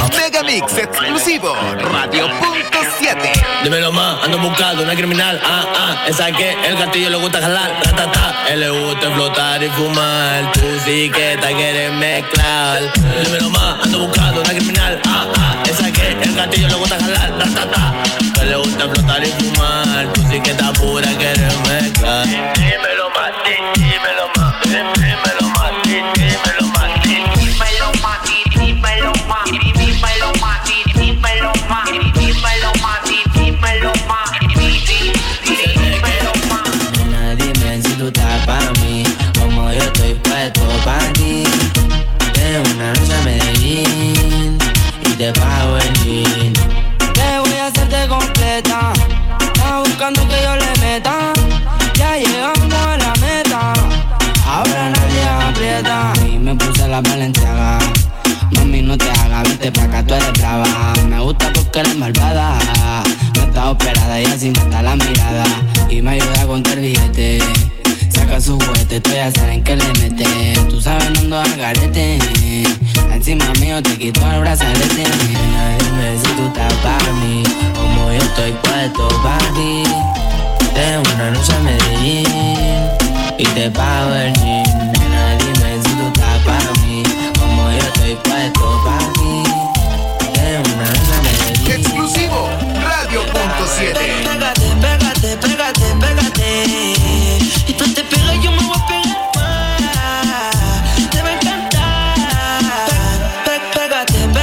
Megamix exclusivo, Radio.7. Dímelo más, ando buscando una criminal. Esa que el gatillo le gusta jalar. Él le gusta flotar y fumar. Tú sí que te quieres mezclar. Dímelo más, ando buscando una criminal. Esa que el gatillo le gusta jalar. Él le gusta flotar y fumar. Tú sí que estás pura, quieres mezclar. Dímelo más, dímelo más, dímelo más, dímelo más, dímelo más, dímelo más, dímelo más, dímelo más, dímelo más, dímelo más, dímelo más. Nena, dime si tú estás para mí, como yo estoy puesto para ti. Tengo una noche a Medellín y te pago el jean. Te voy a hacerte completa. Estás buscando que yo le meta. Ya llegamos a la meta. Ahora nadie aprieta. Y me puse la Balenciaga. Mami, no te hagas, vete pa' acá, tú eres brava. Me gusta porque eres malvada. No está operada y así no está la mirada. Y me ayuda a contar billete. Saca su juguete, tú ya saben que le mete. Tú sabes, no ando al garete. Encima mío te quito el brazalete. Dime si tú estás para mí, como yo estoy puesto para ti. Tengo una noche a Medellín y te pago el jean. Nena, dime si tú estás para mí, como yo estoy puesto para ti. Tengo una noche a Medellín. Exclusivo, Radio.7. Pégate, pégate, pégate, pégate. Y tú te pegas, yo me voy a pegar más. Te va a encantar. Pégate, pégate.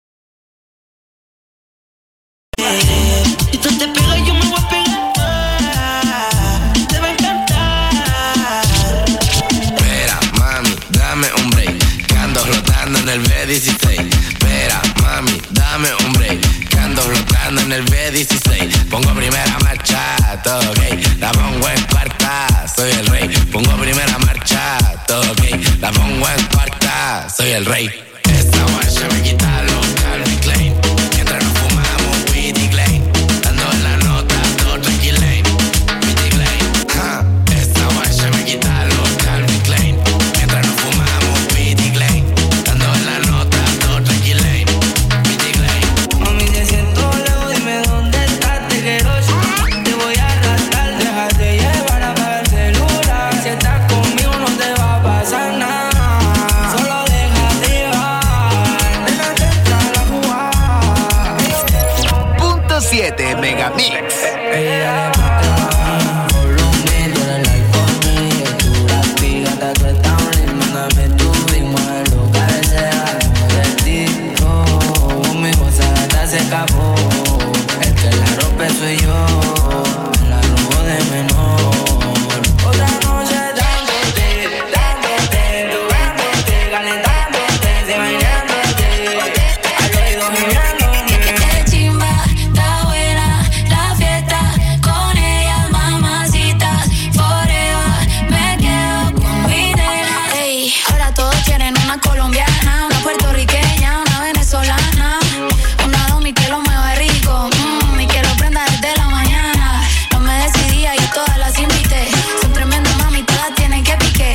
Y tú te pegas, yo me voy a pegar más. Te va a encantar. Espera, mami, dame un break, que ando flotando en el B16. Espera, mami, dame un break, que ando flotando en el B16. Pongo primera marcha, todo ok. La pongo en cuarta, soy el rey. Pongo primera marcha, todo ok. La pongo en cuarta, soy el rey. Esta guacha me quita los Calvin Klein. Mientras nos fumamos weed y Klein. Dando la nota, todo tranquilain. Weed y Klein. Esta guacha me quita los Calvin Klein. Mientras nos fumamos weed y Klein. Dando la nota, todo tranquilain. Weed y Klein. Mami, te siento lejos, dime dónde estás, te quiero yo. Te voy a arrastrar, déjate llevar, apaga el celular. Si estás conmigo no te va a pasar nada. Solo déjate llevar, déjate entrar a jugar. Punto 7 Megamix. Ella le gusta volumen, tú eres like for me. Tú la pigata, tú estás un mándame tú y mueve lo que deseas de ti. Mi cosa se escapó. El que la rompe soy yo. La robo de menor. Otra noche dándote, dándote, tocándote, calentándote, se bailándote. Al oído mirándote. Qué chimba, está buena la fiesta. Con ellas mamacitas forever. Me quedo con mi nena. Ey, ahora todos quieren una colombiana, una puertorriqueña, una venezolana, una domi que lo mueve rico. Y quiero prenda desde la mañana. No me decidía y todas las invité. Son tremendas mami, todas tienen que pique.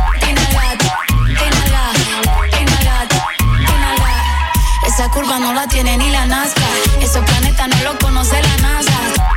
Esa curva no la tiene ni la Nazca. Esos planetas no lo conoce la NASA.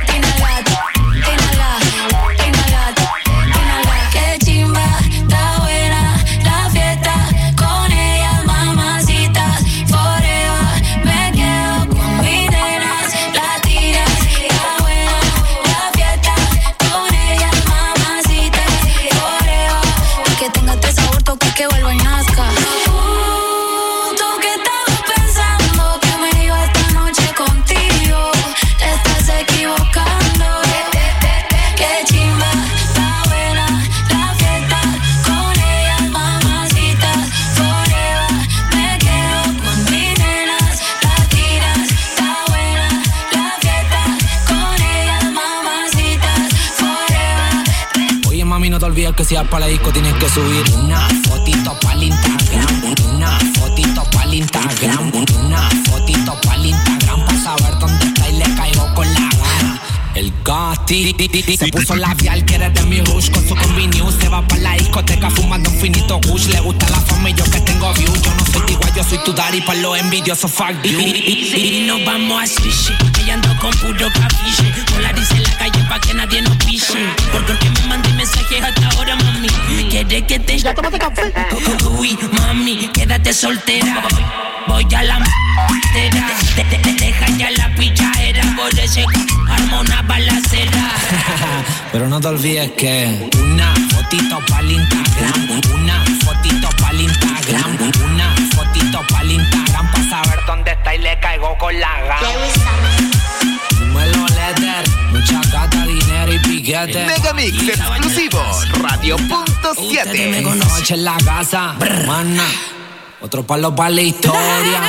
Qué chimba, está buena la fiesta. Con ellas mamacitas forever. Me quedo con mis nenas latinas. Está buena la fiesta. Con ellas mamacitas forever. Que tenga este sabor, toca que vuelva y nazca. ¿Tú qué estabas pensando? Que me iba esta noche contigo. Te estás equivocando. Qué chimba, está buena la fiesta. Con ellas mamacitas forever. Me quedo con mis nenas latinas. Está buena la fiesta. Con ellas mamacitas forever. Oye mami, no te olvides que si vas para la disco tienes que subir una fotito para Instagram. Una fotito para Instagram. Una fotito para Instagram. Para saber dónde está y le caigo con la gana. El gas Se puso labial, quiere de mi rush. Con su combi news se va pa' la discoteca fumando un finito gush. Le gusta la fama y yo que tengo views. Yo no soy tu igual, yo soy tu daddy pa' los envidiosos, fuck you. Y nos vamos a sushi. Ella ando con puro capiche. Polarice en la calle pa' que nadie nos piche. Porque me mandé mensajes hasta ahora, mami. Quiere que te... Ya tómate café. Uy, mami, quédate soltera. Voy a la m***era. Te deja ya la pichadera. Por ese arma una balacera. Pero no te olvides que una fotito pa'l Instagram. Una fotito pa'l Instagram. Una fotito pa'l Instagram. Pa' saber dónde está y le caigo con la gana. Dímelo, letter. Mucha gata, dinero y piquete. Megamix exclusivo, Radio.7. Noche en la casa, mana. Otro palo para la historia.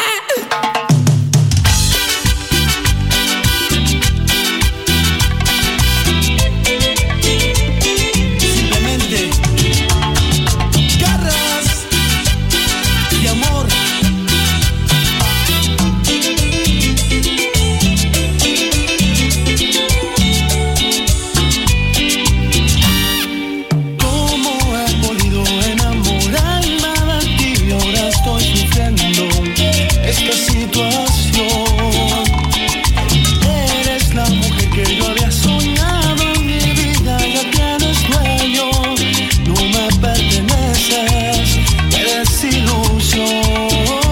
Simplemente garras y amor. ¿Cómo he podido enamorarme de ti? Ahora estoy sufriendo esta situación. Eres la mujer que yo había soñado en mi vida, ya tienes dueño. No me perteneces, qué desilusión.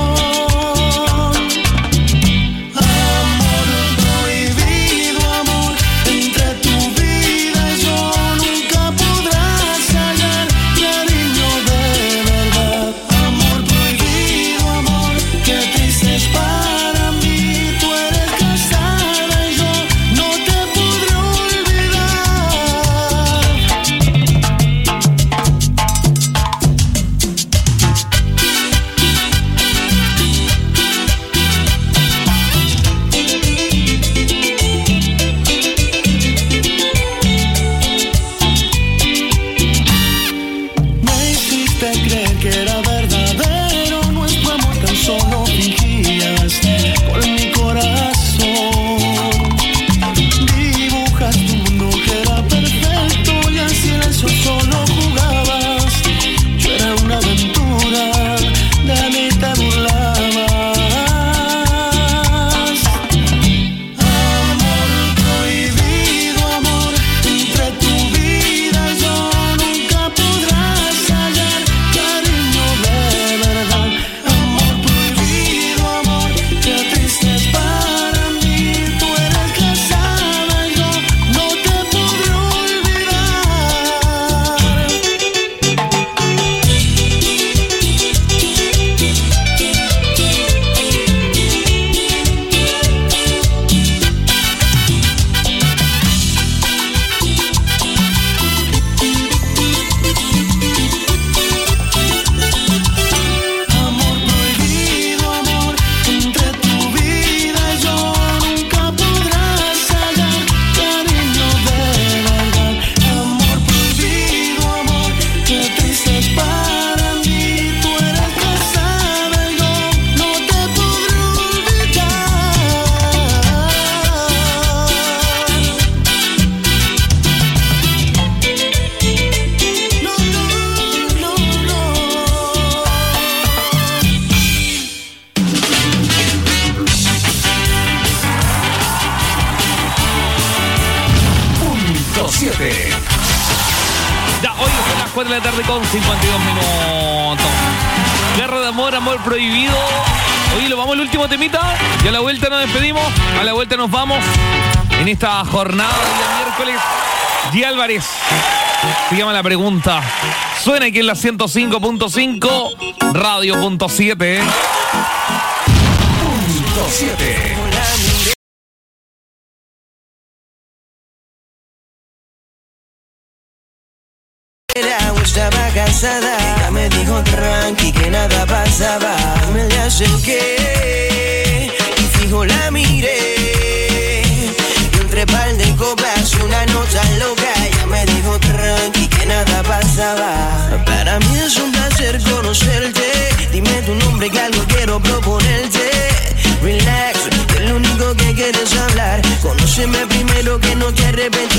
Amor prohibido, amor, entre tu vida y yo nunca podrás hallar cariño de verdad. Amor prohibido, amor, qué triste es para mí. Tú eres casada y yo no te podré olvidar. Me hiciste creer que era verdadero nuestro amor, tan solo fingías con mi corazón. Dibujas tu mundo que era perfecto y en silencio solo jugabas. Yo era una aventura, de mí te burlabas. Amor prohibido, amor, entre tu vida y yo nunca podrás hallar cariño de verdad. Amor prohibido, amor, qué triste es para mí. Tú eres casada y yo no te podré olvidar. Amor prohibido, amor, entre tu vida y yo nunca podrás hallar cariño de verdad. Amor prohibido, amor, qué triste es para mí. Tú eres casada y yo no te podré olvidar. No, no, no, no. Punto 7. Ya, hoy son las 4 de la tarde con 52 minutos. Guerra de amor, amor prohibido. Oye, lo vamos al último temita. Y a la vuelta nos despedimos. A la vuelta nos vamos. En esta jornada de miércoles. G. Álvarez. Se llama la pregunta. Suena aquí en la 105.5. Radio.7. Punto 7. Estaba cansada, ella me dijo tranqui que nada pasaba. Me le acerqué y fijo la miré. Y entre par de copas una nota loca, ella me dijo tranqui que nada pasaba. Para mí es un placer conocerte. Dime tu nombre que algo quiero proponerte. Relax, que es lo único que quieres hablar. Conóceme primero que no te arrepentirás.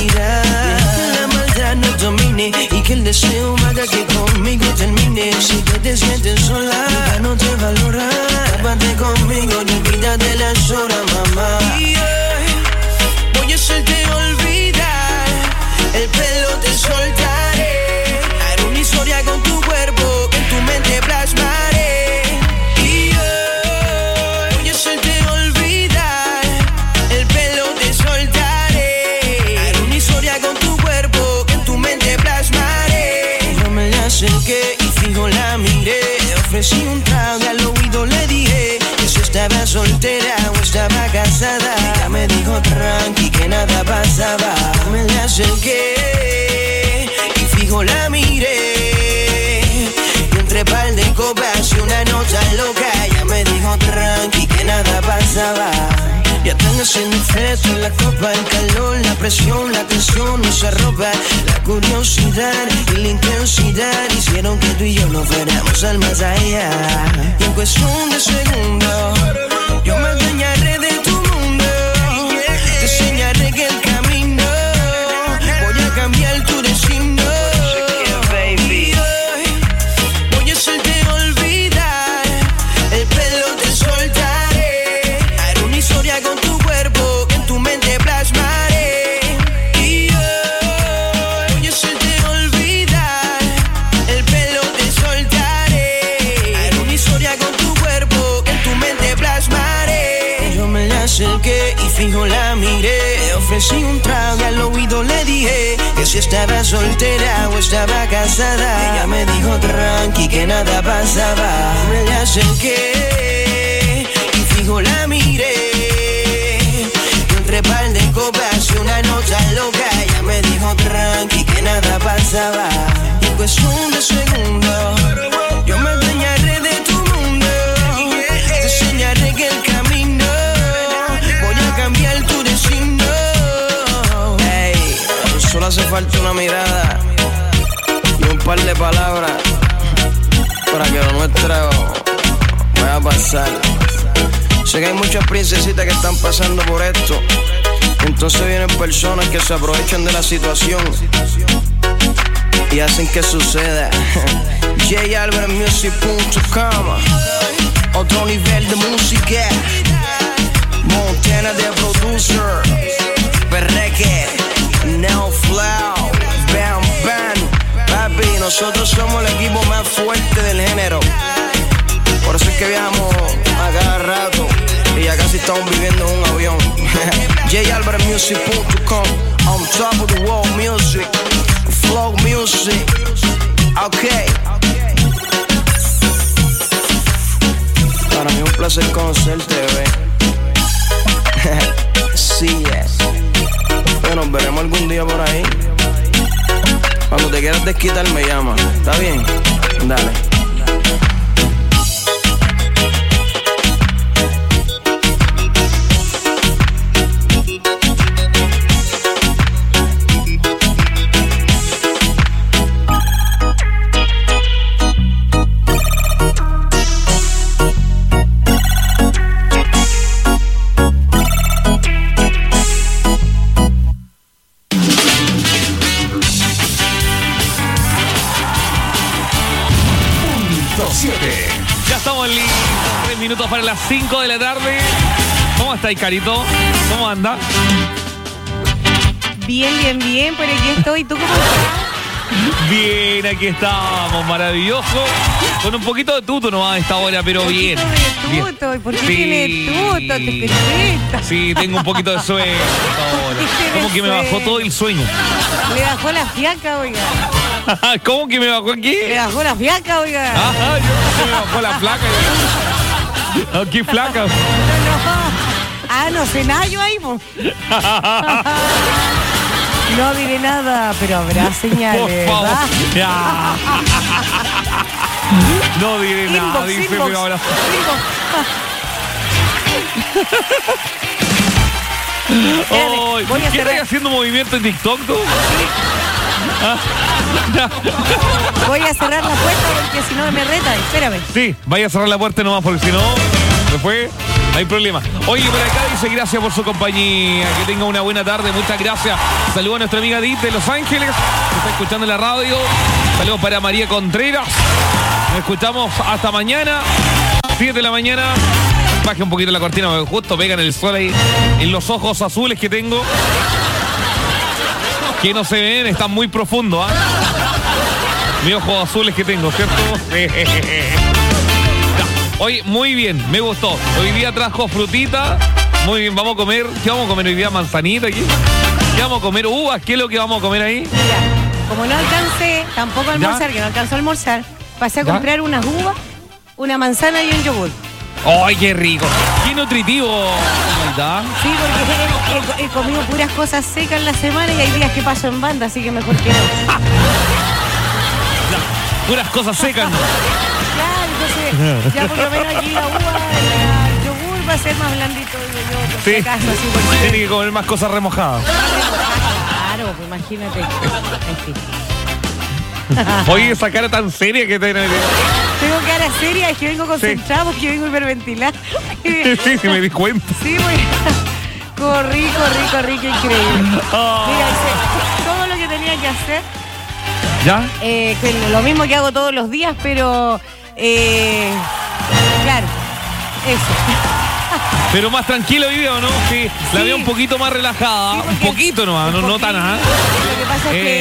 deseo mata que conmigo termines. Si te sientes sola, ya no te valora. Cápate conmigo y olvídate las horas, mamá. Y hoy voy a hacerte olvidar. El pelo te soltaré. Haré una historia con tu cuerpo que en tu mente plasmaré. Y hoy voy a hacerte olvidar. El pelo te soltaré. Haré una historia con tu cuerpo que en tu mente plasmaré. Yo me la acerqué y fijo la miré. Ofrecí un trago y al oído le dije que si estaba soltera o estaba casada. Ella me dijo tranqui que nada pasaba. Me la acerqué y fijo la miré. Y entre par de copas y una nota loca. Ella me dijo tranqui que nada pasaba. Ya están haciendo efecto en la copa, el calor, la presión, la tensión, nuestra ropa, la curiosidad y la intensidad hicieron que tú y yo nos fuéramos al más allá. Y en cuestión de segundos, yo me adueñaré de tu mundo. Te enseñaré que el camino, voy a cambiar tu destino. Y hoy voy a hacerte olvidar. El pelo te soltaré. Haré una historia con tu cuerpo que en tu mente plasmaré. Y hoy voy a hacerte olvidar. El pelo te soltaré. Haré una historia con tu cuerpo que en tu mente plasmaré. Yo me la acerqué y fijo la miré. Ofrecí un trago y al oído le dije que si estaba soltera o estaba casada. Ella me dijo tranqui que nada pasaba. Me la acerqué y fijo la miré. Y entre par de copas y una nota loca. Ella me dijo tranqui que nada pasaba. Y en cuestión de segundos, yo me adueñaré de tu mundo. Te enseñaré que el camino, voy a cambiar tu destino. Hey, solo hace falta una mirada y un par de palabras para que lo nuestro pueda pasar. Sé que hay muchas princesitas que están pasando por esto. Entonces vienen personas que se aprovechan de la situación y hacen que suceda. JAlbertMusic.com. Otro nivel de música. Montana de producer. Perreque. Now Flow. Bam Bam. Papi, nosotros somos el equipo más fuerte del género. Por eso es que viajamos a cada rato y ya casi estamos viviendo en un avión. JAlbertMusic.com. On top of the world music. Flow music. Okay. Para mí es un placer conocerte, bebé. Sí, bueno, nos veremos algún día por ahí. Cuando te quieras desquitar me llama. ¿Está bien? Dale. Ya estamos listos, 3 minutos para las 5 de la tarde. ¿Cómo estáis, Carito? ¿Cómo anda? Bien, bien, bien, por aquí estoy. ¿Tú cómo estás? Bien, aquí estamos, maravilloso. Con un poquito de tuto nomás a esta hora, pero bien. Un poquito de tuto, ¿y por qué tiene tuto? ¿Te crees? Sí, tengo un poquito de sueño ahora. Como que me bajó todo el sueño. Le bajó la fiaca, oiga. ¿Cómo que me bajó aquí? Le bajó la fiaca, oiga. Ajá, yo creo que me bajó la flaca. No, ¿qué flaca? No. Ah, no sé nada yo ahí, po. No diré nada, pero habrá señales. Por favor. ¿verdad? Ya. No diré nada, Inbox, dice, inbox, pero ahora. Oh, voy a ¿qué cerrar. estás haciendo movimiento en TikTok tú? Voy a cerrar la puerta porque si no me reta. Espérame. Sí, vaya a cerrar la puerta nomás porque si no, después no hay problema. Oye, por acá dice gracias por su compañía, que tenga una buena tarde, muchas gracias. Saludos a nuestra amiga Edith de Los Ángeles, que está escuchando la radio. Saludos para María Contreras. Nos escuchamos hasta mañana, 7 de la mañana. Baje un poquito la cortina, porque justo pegan el sol ahí en los ojos azules que tengo. Que no se ven, están muy profundos, ¿ah? Mis ojos azules que tengo, ¿cierto? Hoy, muy bien, me gustó. Hoy día trajo frutita. Muy bien, vamos a comer. ¿Qué vamos a comer hoy día? ¿Manzanita aquí? ¿Qué vamos a comer? Uvas, ¿qué es lo que vamos a comer ahí? Mira, como no alcancé tampoco a almorzar, ¿Ya? que no alcanzó a almorzar, pasé a ¿Ya? comprar unas uvas, una manzana y un yogur. ¡Ay, qué rico! ¡Qué nutritivo! ¿Verdad? Sí, porque he comido puras cosas secas en la semana y hay días que paso en banda, así que mejor que no. Puras cosas secas, ¿no? Claro, entonces ya por lo menos aquí la uva, el yogur va a ser más blandito, digo yo, por si Sí. acaso, así por si- Tiene que comer más cosas remojadas. Claro, pues imagínate. En fin. Oye, esa cara tan seria que tiene. Tengo cara seria, es que vengo concentrado, porque vengo hiperventilado. Sí, me di cuenta. Sí, muy corrí, qué increíble. Mira, hice todo lo que tenía que hacer, ¿Ya? que lo mismo que hago todos los días, pero claro, eso. Pero más tranquilo hoy día, ¿o no? Sí, la Sí. veo un poquito más relajada. Sí, un porque- poquito nomás, no tan. ¿Ah? Lo que pasa es que